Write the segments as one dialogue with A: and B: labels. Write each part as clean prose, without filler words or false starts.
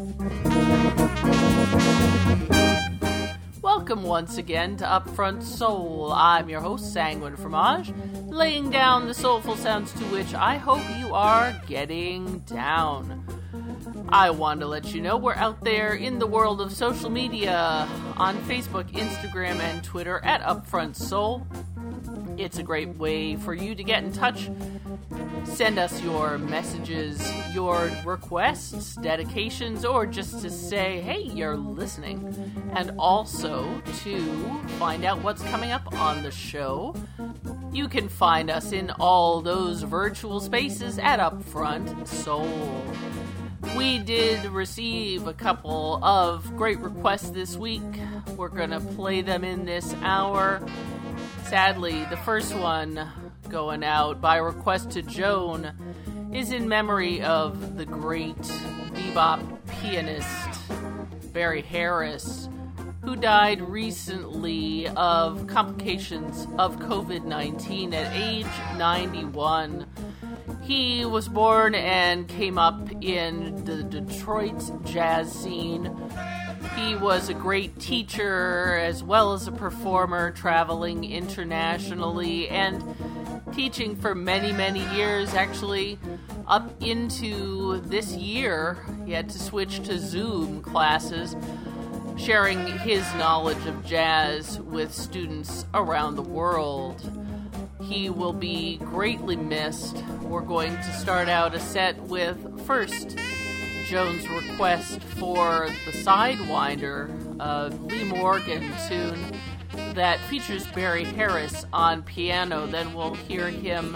A: Welcome once again to Upfront Soul. I'm your host, Sanguine Fromage, laying down the soulful sounds to which I hope you are getting down. I want to let you know we're out there in the world of social media on Facebook, Instagram, and Twitter at Upfront Soul. It's a great way for you to get in touch. Send us your messages, your requests, dedications, or just to say, hey, you're listening. And also to find out what's coming up on the show. You can find us in all those virtual spaces at Upfront Soul. We did receive a couple of great requests this week. We're going to play them in this hour. Sadly, the first one going out by request to Joan is in memory of the great bebop pianist Barry Harris, who died recently of complications of COVID-19 at age 91. He was born and came up in the Detroit jazz scene. He was a great teacher as well as a performer, traveling internationally and teaching for many, many years, actually up into this year. He had to switch to Zoom classes, sharing his knowledge of jazz with students around the world. He will be greatly missed. We're going to start out a set with first Joan's request for the Sidewinder, a Lee Morgan tune that features Barry Harris on piano. Then we'll hear him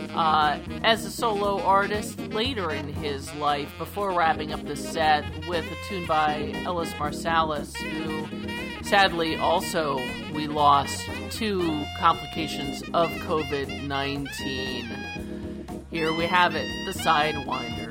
A: as a solo artist later in his life before wrapping up the set with a tune by Ellis Marsalis, who sadly also we lost to complications of COVID-19. Here we have it, the Sidewinder.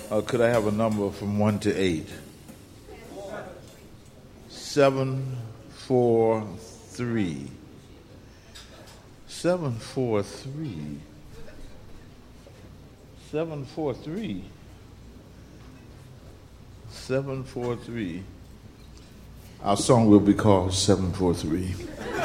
B: Could I have a number from 1 to 8? 7, 4, 3. 7, 4, 3. 7, 4, 3. 7, 4, 3. Our song will be called 743.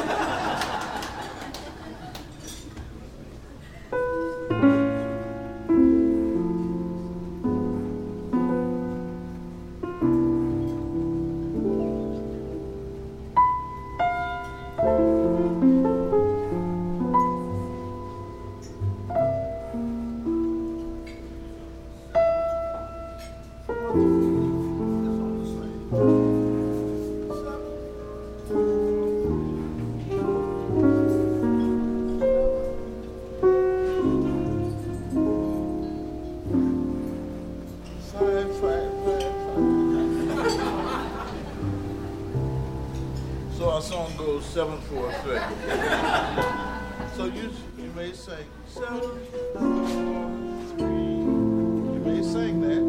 B: So our song goes 7, 4, 3. So you may sing 7, 4, 3. You may sing that.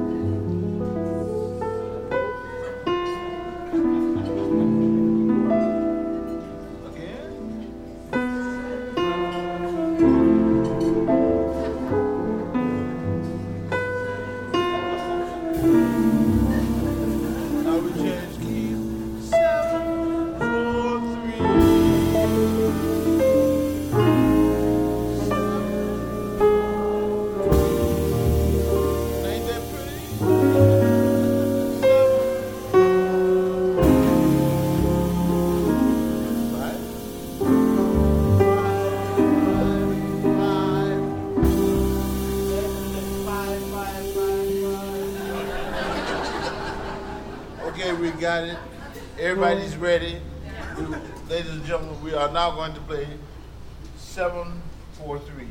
B: We got it. Everybody's ready. Ladies and gentlemen, we are now going to play 743.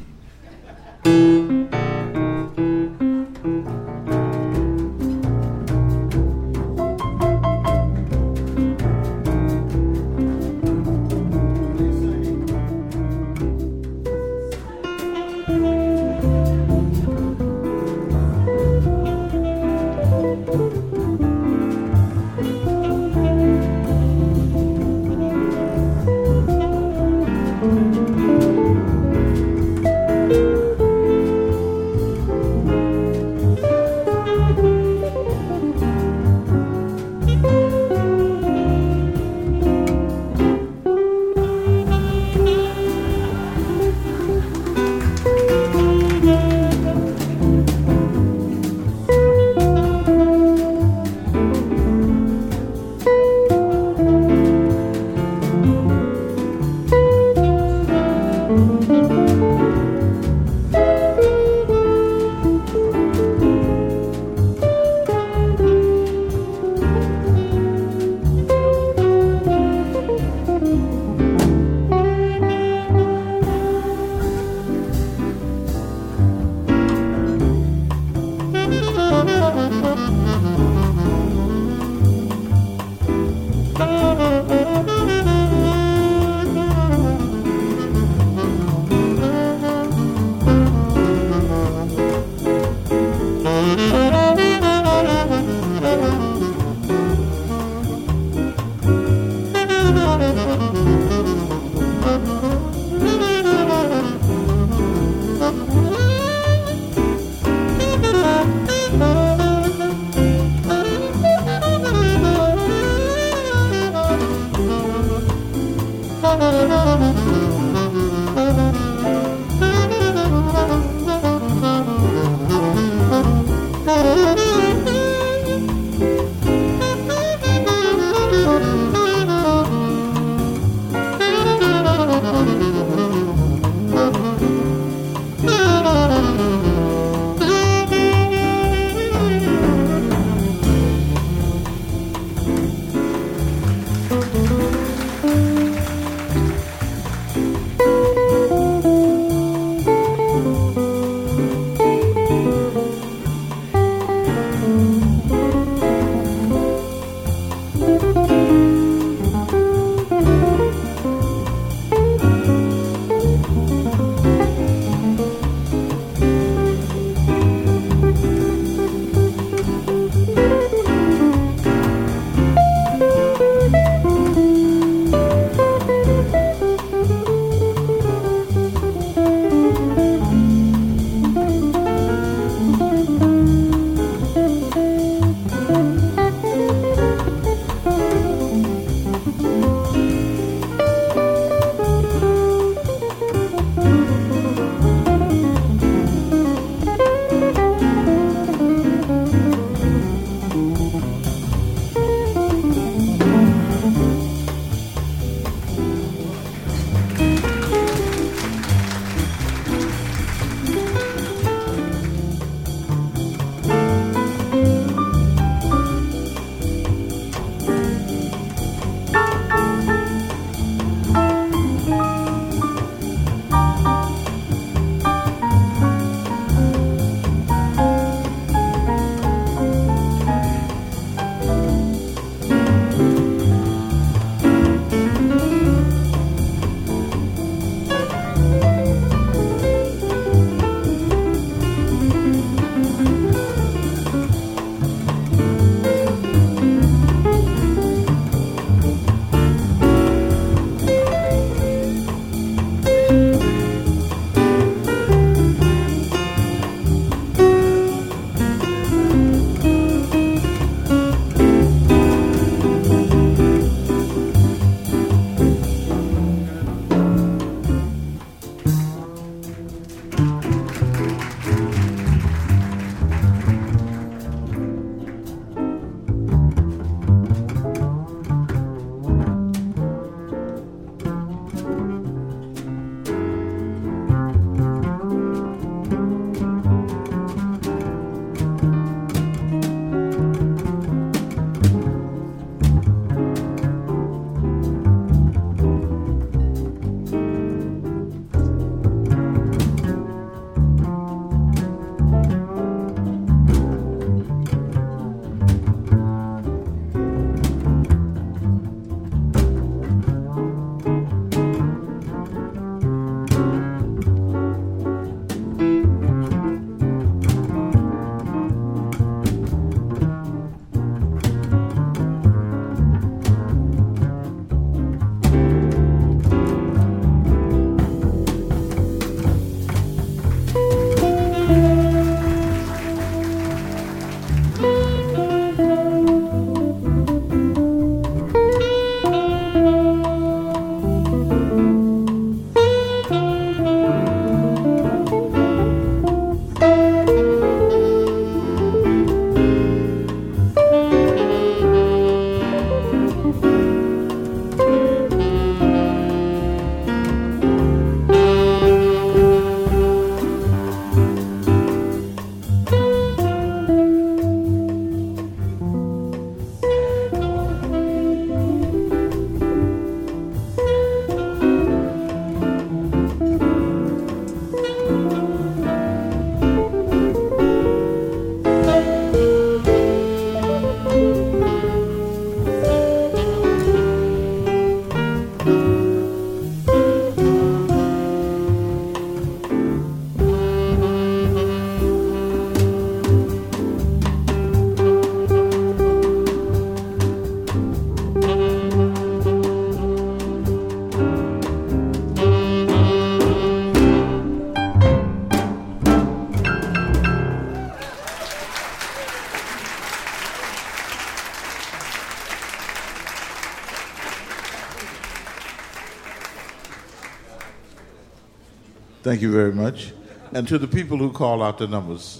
B: Thank you very much. And to the people who call out the numbers,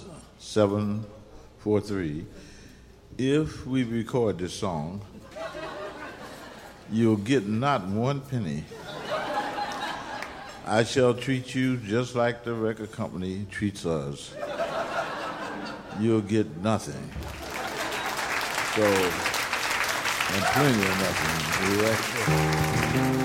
B: 743, if we record this song, you'll get not one penny. I shall treat you just like the record company treats us. You'll get nothing. So, and plenty of nothing.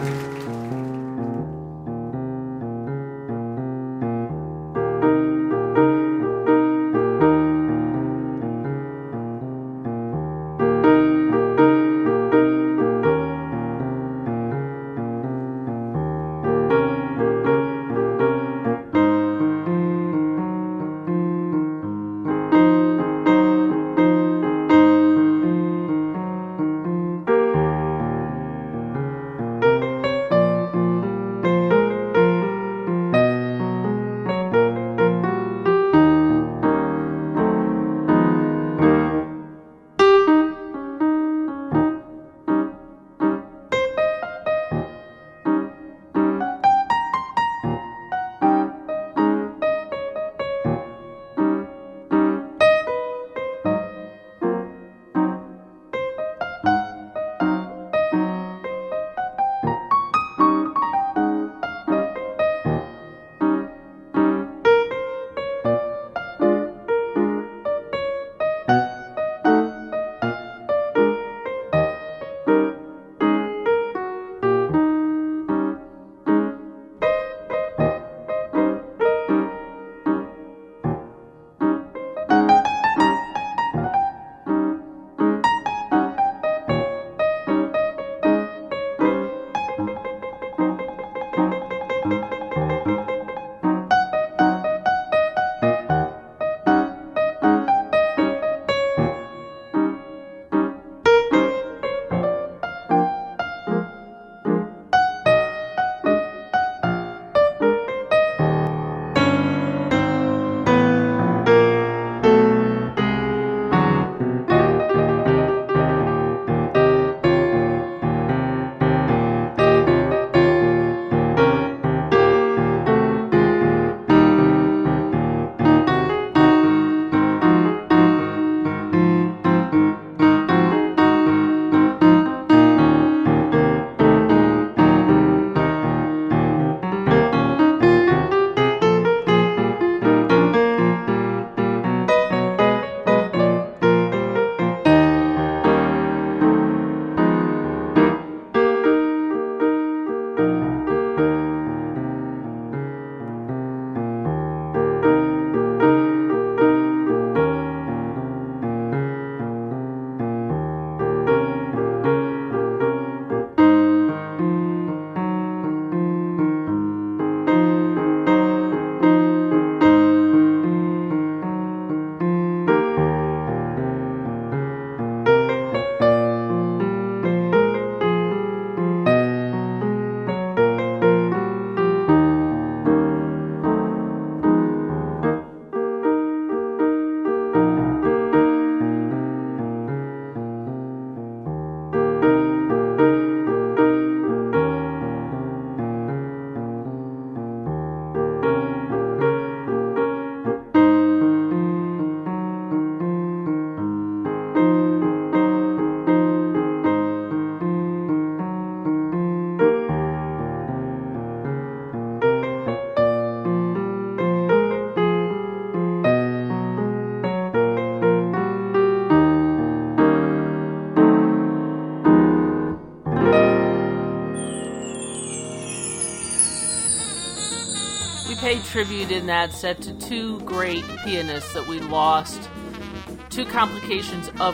A: paid tribute in that set to two great pianists that we lost to complications of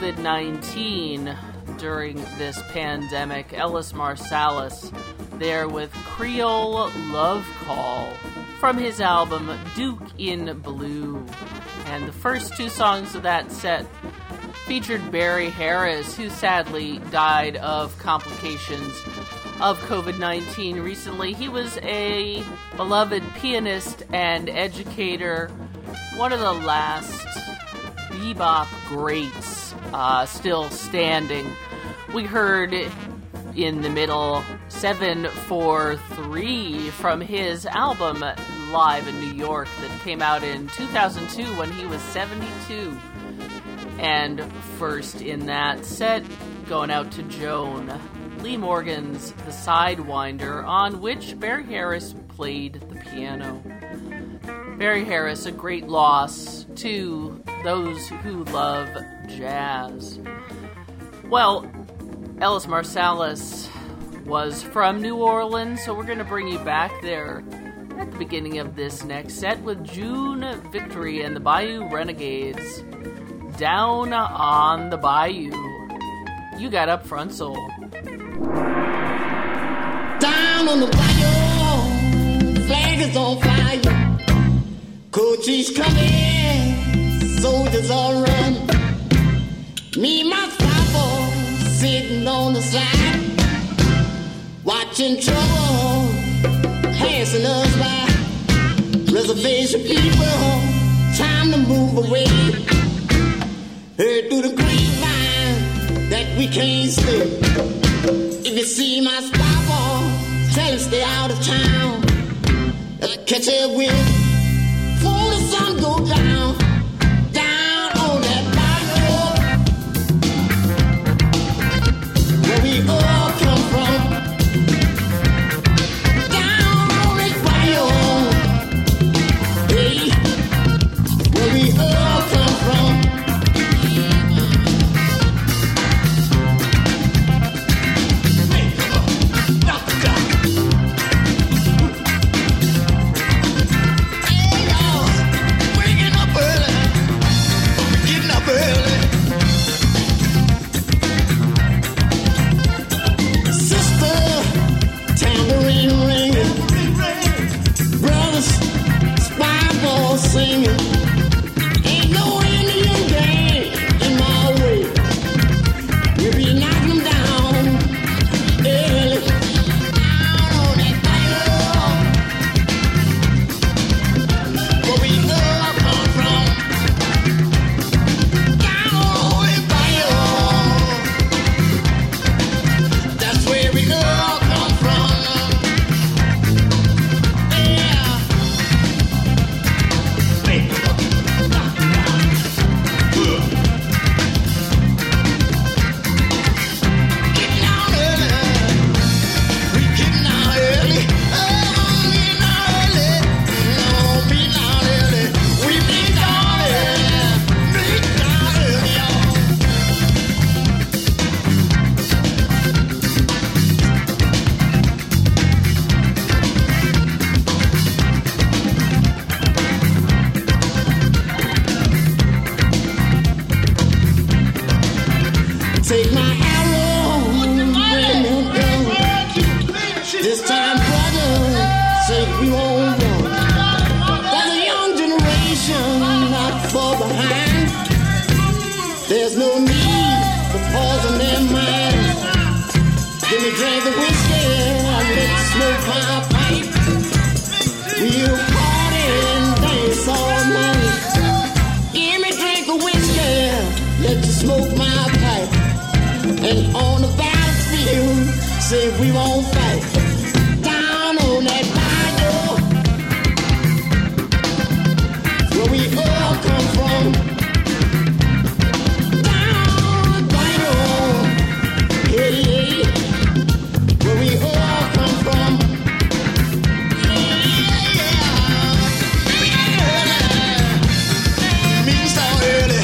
A: COVID-19 during this pandemic. Ellis Marsalis there with Creole Love Call from his album Duke in Blue. And the first two songs of that set featured Barry Harris, who sadly died of complications of COVID-19 recently. He was a beloved pianist and educator, one of the last bebop greats still standing. We heard in the middle 743 from his album Live in New York that came out in 2002 when he was 72. And first in that set, going out to Joan, Lee Morgan's The Sidewinder, on which Barry Harris played the piano. Barry Harris, a great loss to those who love jazz. Well, Ellis Marsalis was from New Orleans, so we're going to bring you back there at the beginning of this next set with June Victory and the Bayou Renegades. Down on the Bayou. You got Up Front Soul.
C: Down on the bayou, flag is on fire. Coaches coming, soldiers all run. Me and my papa sitting on the side, watching trouble passing us by. Reservation people, time to move away. Heard through the grapevine that we can't stay. If you see my papa, tell him stay out of town. Catch a wind, before the sun go down. Down on that bayou, where we all come from. Down on that bayou, hey, where we all come from. Singing, ain't no Indian game in my way. We'll be knocking them down early. Down on that bayou, where we all come from. Down on that bayou, that's where we all come from. Take my arrow, bring it down. This time, brother, say we won't run. There's a young generation not far behind. There's no need for pause in their mind. Give me drink the whiskey, let's smoke my pipe. We'll party and dance all night. Give me drink the whiskey, let you smoke my pipe. And on the battlefield, say we won't fight. Down on that bayou, where we all come from. Down on the bayou, yeah, yeah, where we all come from. Yeah, yeah. Me start early.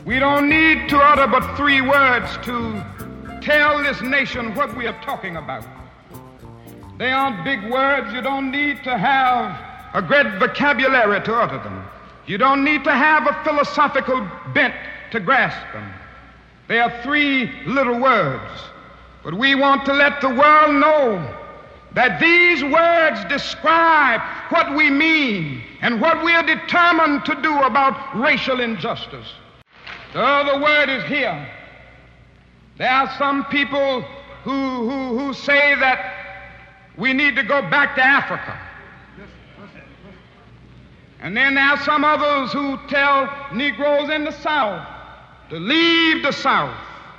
D: We don't need to utter but 3 words to tell this nation what we are talking about. They aren't big words. You don't need to have a great vocabulary to utter them. You don't need to have a philosophical bent to grasp them. They are 3 little words. But we want to let the world know that these words describe what we mean and what we are determined to do about racial injustice. The other word is here. There are some people who say that we need to go back to Africa. And then there are some others who tell Negroes in the South to leave the South.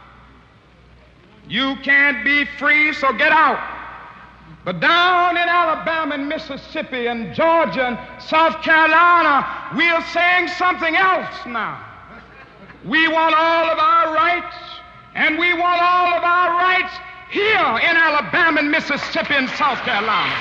D: You can't be free, so get out. But down in Alabama and Mississippi and Georgia and South Carolina, we are saying something else now. We want all of our rights, and we want all of our rights here in Alabama and Mississippi and South Carolina.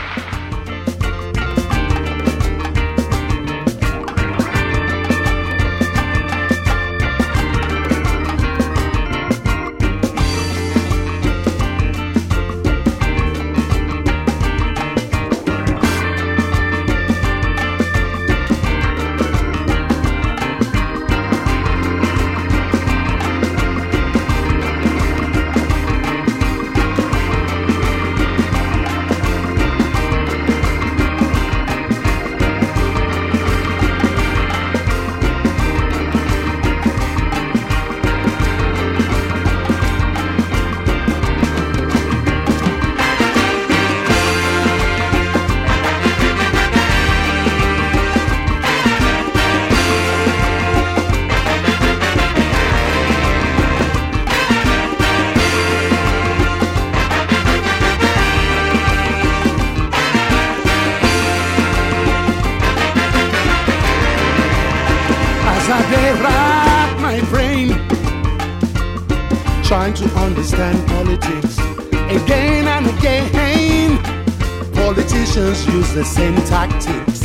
E: Trying to understand politics again and again. Politicians use the same tactics.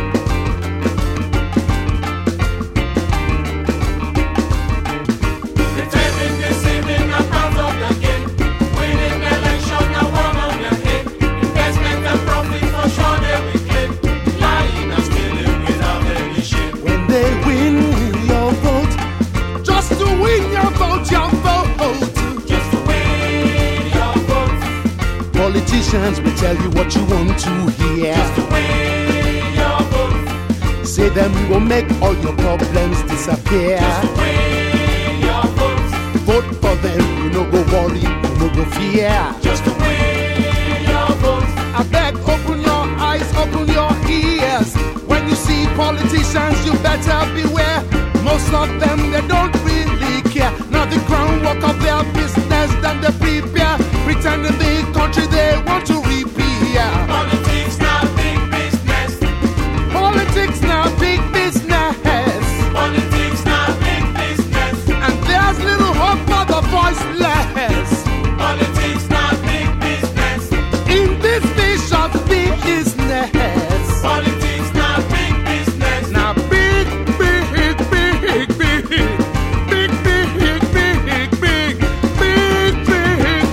F: Pretending, deceiving, and part of the game. Winning election, now one on their head. Investment and profit for sure they will claim. Lying and stealing without any shame.
E: When they win your vote, just to win your vote, your vote.
F: Just to win your vote.
E: Politicians will tell you what you want to hear.
F: Just to win your vote.
E: Say them you will make all your problems disappear.
F: Just to win your vote.
E: Vote for them, you no go worry, you no go fear.
F: Just to win your vote.
E: I beg, open your eyes, open your ears. When you see politicians, you better beware. Most of them, they don't really care. Now the groundwork of their business, then they prepare. Pretending the country they want to repair.
F: Politics now big business.
E: Politics now big business.
F: Politics now big business.
E: And there's little hope for the voiceless.
F: Politics now big business.
E: In this vicious business.
F: Politics now big business.
E: Now big, big, big, big, big, big, big, big, big, big, big, big, big,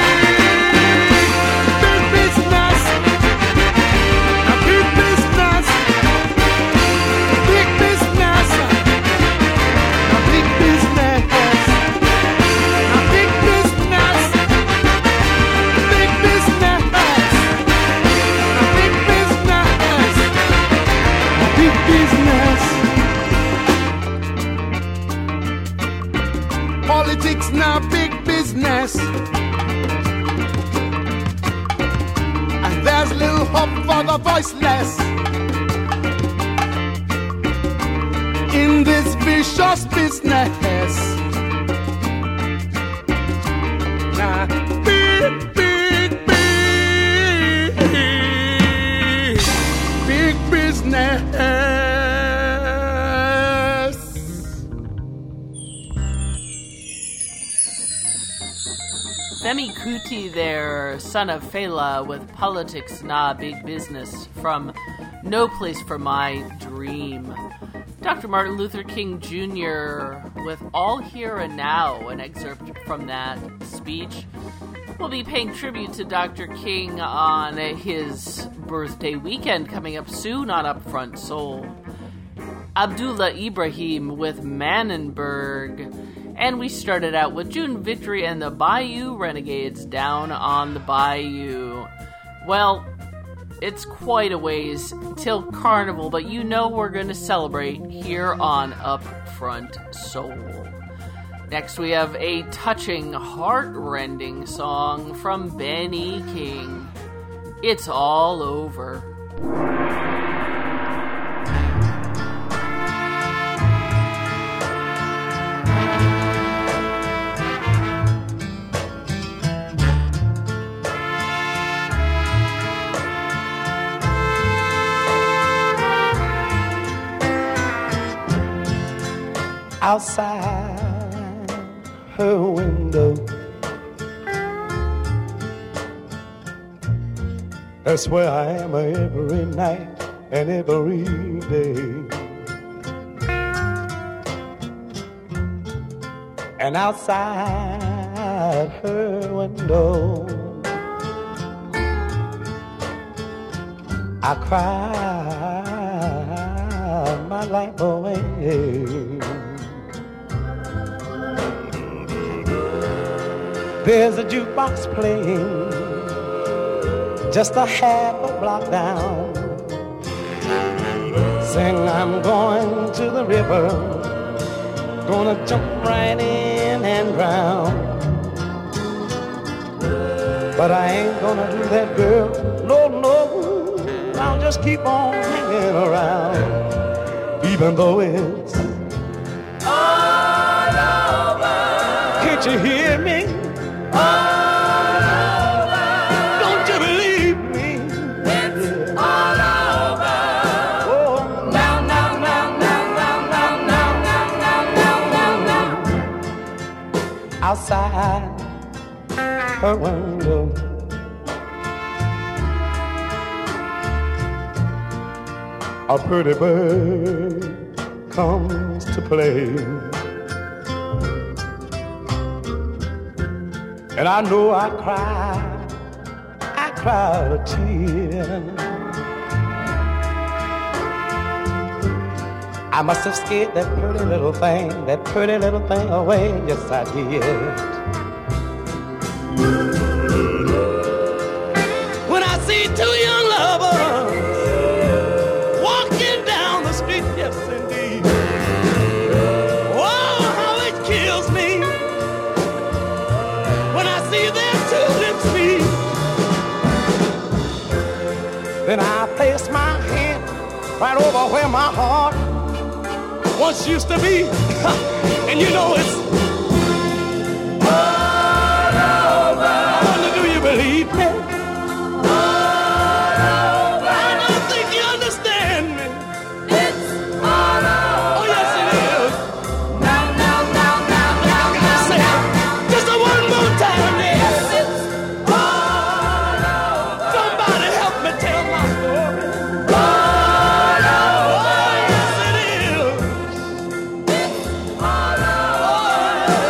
E: big business. Now big business. Big business. Now big business. Now big business. Big business. Now big business. Big business. Politics now big business. And there's little hope for the voiceless. In this vicious business. Now big, big, big, big business.
A: Femi Kuti there, son of Fela, with Politics Na Big Business from No Place for My Dream. Dr. Martin Luther King Jr. with All Here and Now, an excerpt from that speech. We'll be paying tribute to Dr. King on his birthday weekend coming up soon on Upfront Soul. Abdullah Ibrahim with Mannenberg. And we started out with June Victory and the Bayou Renegades, Down on the Bayou. Well, it's quite a ways till Carnival, but you know we're going to celebrate here on Upfront Soul. Next we have a touching, heart-rending song from Benny King. It's All Over.
G: Outside her window, that's where I am every night and every day. And outside her window, I cry my life away. There's a jukebox playing just a half a block down. Sing, I'm going to the river, gonna jump right in and drown. But I ain't gonna do that, girl, no, no. I'll just keep on hanging around, even though it's all over. Can't you hear me? All over. Don't you believe me? It's all over. Oh, now, now, now, now, now, now, now, now, now, now. Outside her window, a pretty bird comes to play. And I know I cried a tear. I must have scared that pretty little thing away. Yes, I did. When I see two young lovers walking down the street, yes, indeed. Oh, how it kills me when I see their two lips meet. Then I place my hand right over where my heart once used to be. And you know it's all over. I wonder, do you believe me? All over. I don't think you understand me. It's all over. Oh, yes, it is. Now, now, now, now, now, now, say now. Just a one more time, yes. It's all over. Somebody help me tell my story. All over. Oh, yes, it is. It's all over.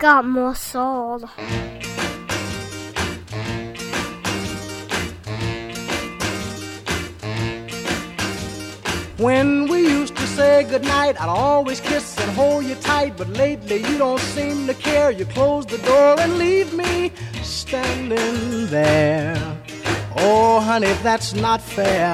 H: got more soul.
E: When we used to say goodnight, I'd always kiss and hold you tight. But lately you don't seem to care. You close the door and leave me standing there. Oh, honey, that's not fair.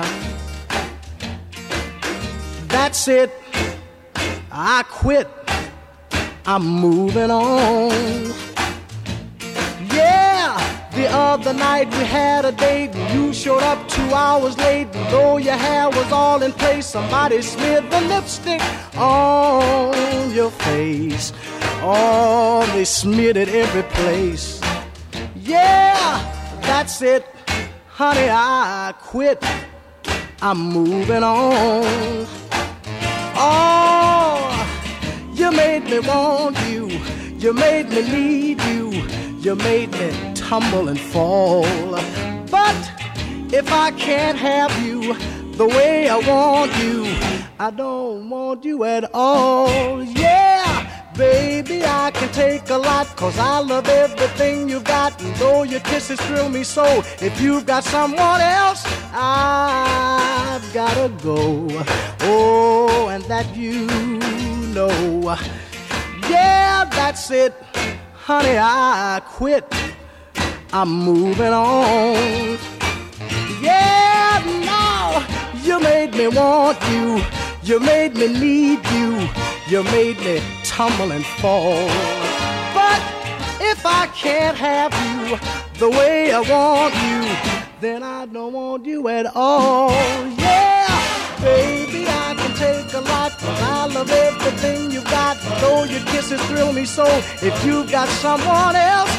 E: That's it, I quit. I'm moving on. Yeah, the other night we had a date and you showed up 2 hours late. And though your hair was all in place, somebody smeared the lipstick on your face. Oh, they smeared it every place. Yeah, that's it, honey, I quit. I'm moving on. Oh, you made me want you. You made me need you. You made me tumble and fall. But if I can't have you the way I want you, I don't want you at all. Yeah, baby, I can take a lot, 'cause I love everything you got. And though your kisses thrill me so, if you've got someone else, I've gotta go. Oh, and that you know. Yeah, that's it, honey, I quit. I'm moving on. Yeah, now you made me want you. You made me need you. You made me tumble and fall. But if I can't have you the way I want you, then I don't want you at all. Yeah, baby, I can take a lot, 'cause I love everything you got. Though your kisses thrill me so, if you've got someone else,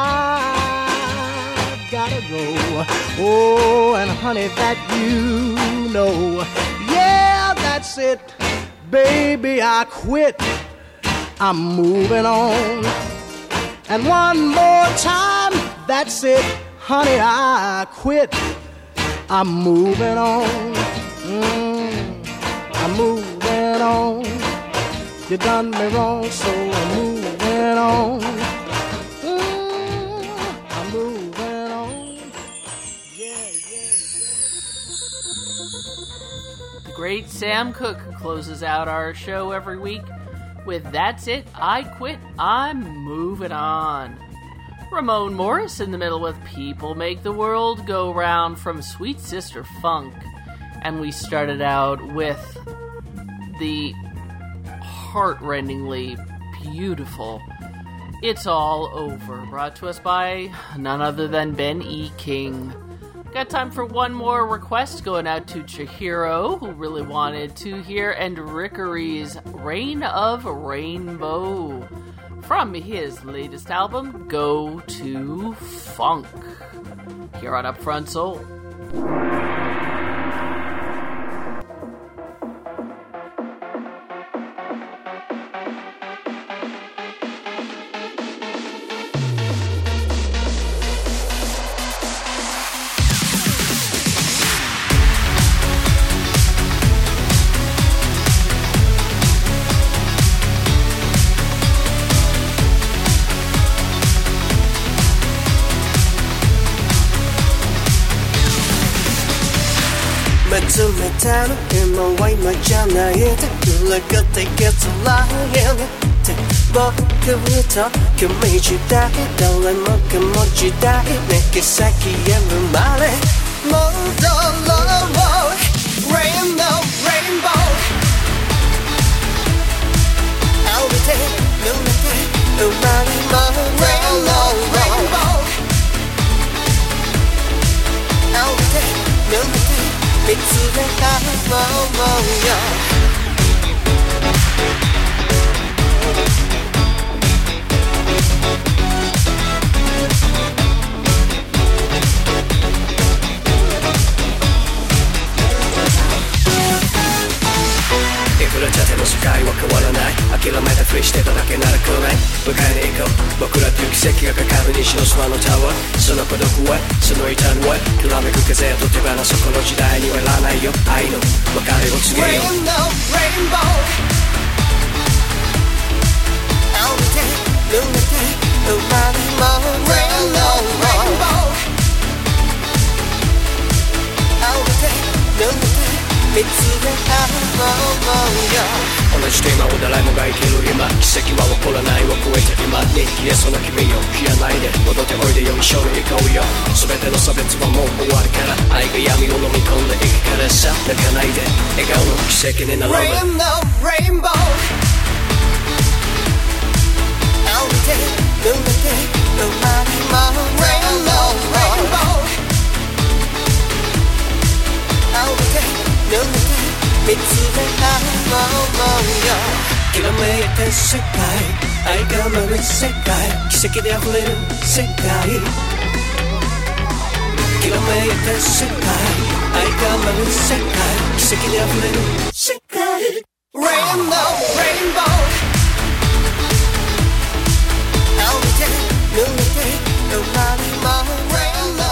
E: I've gotta go. Oh, and honey, that you know. Yeah, that's it, baby, I quit. I'm moving on. And one more time, that's it, honey, I quit. I'm moving on. I'm moving on. You done me wrong, so I'm moving on. I'm moving on. Yeah, yeah.
A: The great Sam Cooke closes out our show every week with "That's It, I Quit, I'm Moving On." Ramon Morris in the middle with "People Make the World Go Round" from Sweet Sister Funk. And we started out with the heart-rendingly beautiful "It's All Over," brought to us by none other than Ben E. King. Got time for one more request going out to Chihiro, who really wanted to hear Enrickery's "Reign of Rainbow" from his latest album, Go to Funk, here on Upfront Soul.
I: 冷たの今は今じゃないで裏が対決らへんって僕と君自体誰もが持ちたい目先へ生まれ戻ろう Rain no rainbow 青みて濡れて生まれも Rain no rainbow 青みて濡れて見つめたものよいくらじゃても世界は変わらない諦めたふりしてただけなら来ない迎えに行こう僕らという奇跡がかかる西の空のタワーその孤独はその痛みはきらめく風と手放すこの時代にはいらないよ愛の別れを告げよう Rain no rainbow 青みて濡れて同じテーマを誰もが生きる今奇跡は起こらないを超えて今に消えそうな君よ冷やないで戻っておいでよ一緒に行こうよ全ての差別はもう終わるから愛が闇を飲み込んでいくからさ泣かないで笑顔の奇跡になろう Rainbow I'll be there 濡れて終わりも Rainbow I'll be there 濡れて見つめ合おうよきらめいた世界愛が舞う世界奇跡で溢れる世界きらめいた世界愛が舞う世界奇跡で溢れる世界 Rainbow I'll be there 濡れて終わりも Rainbow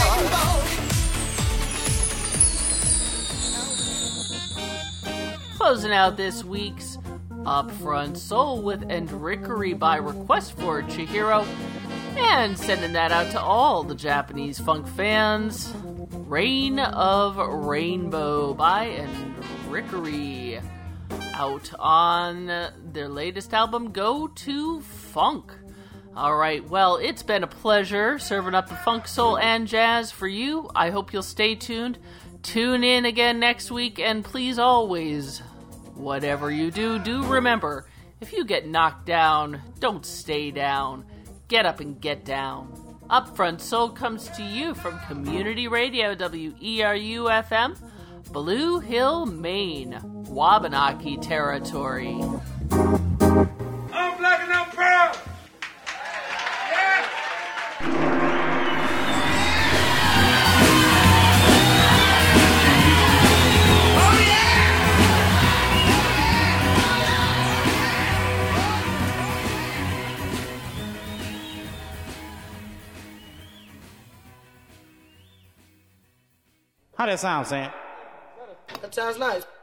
A: Closing out this week's Upfront Soul with Endrickery by request for Chihiro, and sending that out to all the Japanese funk fans. Reign of Rainbow by Endrickery, out on their latest album, Go to Funk. Alright, well, it's been a pleasure serving up the funk, soul, and jazz for you. I hope you'll stay tuned. Tune in again next week, and please always, whatever you do, do remember, if you get knocked down, don't stay down. Get up and get down. Upfront Soul comes to you from Community Radio, WERU-FM, Blue Hill, Maine, Wabanaki territory.
F: I'm black and I'm proud. Yeah.
H: How that sound, Sam?
I: That sounds nice.